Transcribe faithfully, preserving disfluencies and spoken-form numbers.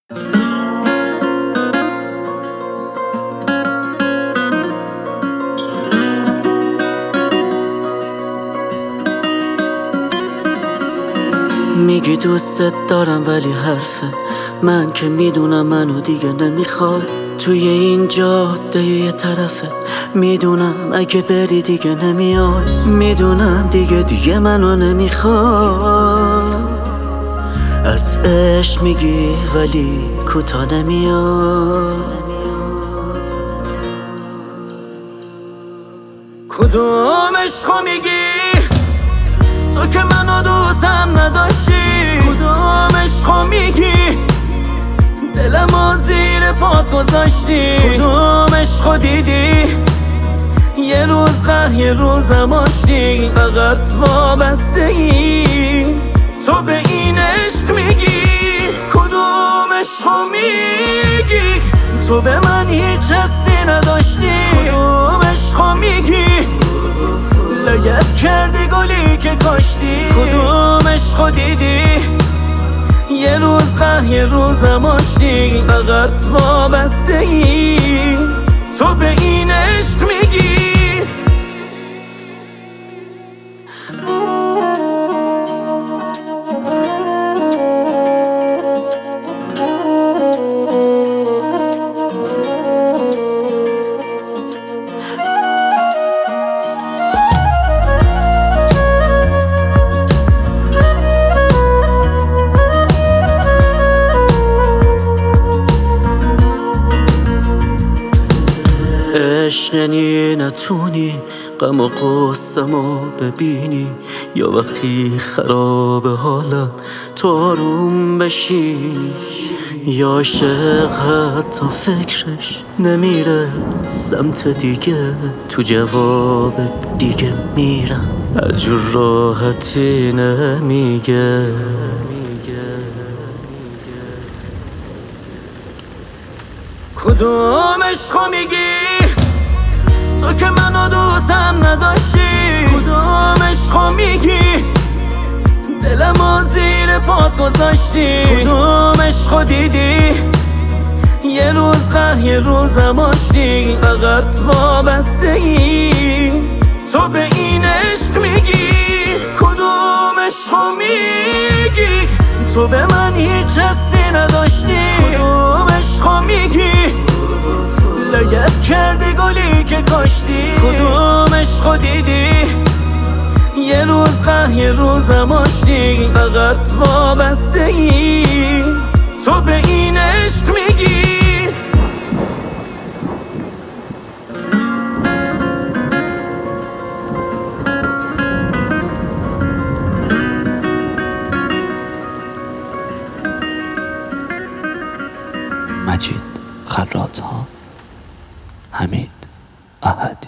میگی دوستت دارم ولی حرفه من که میدونم منو دیگه نمیخوای. توی این جاده یه طرفه میدونم اگه بری دیگه نمیای. میدونم دیگه دیگه منو نمیخوای. از عشق میگی ولی کوتا نمیای. کدوم عشقو میگی تو که منو دوستم نداشتی؟ کدوم عشقو میگی دلمو زیر پات گذاشتی؟ کدوم عشقو دیدی یه روز قهر یه روزم آشتی؟ فقط وابستگی تو به این عشق میگی. کدوم عشقو میگی تو به من هیچ حسی نداشتی؟ کدوم عشقو میگی لگد کردی گلی که کاشتی؟ کدوم عشقو دیدی یه روز قهر یه روزم آشتی؟ فقط وابستگی تو به این عشق میگی. عشق یعنی نتونی غم و غصه‌مو ببینی، یا وقتی خراب حالم تو آروم بشینی، یا عاشق حتی فکرش نمیره سمت دیگه تو جواب دیگه میرم هرجور راحتی نمیگه. کدوم عشقو میگی تو که منو دوستم نداشتی؟ کدوم عشقو میگی دلمو زیر پات گذاشتی؟ کدوم عشقو دیدی یه روز قهر یه روزم آشتی؟ فقط وابستگی تو به این عشق میگی. کدوم عشقو میگی تو به من هیچ حسی نداشتی؟ کدوم عشقو میگی لگد کردی گلی که کاشتی؟ کدوم عشقو دیدی یه روز قهر یه روزم آشتی؟ فقط وابستگی تو به این عشق میگی. مجید خراط‌ها، حمید احدی.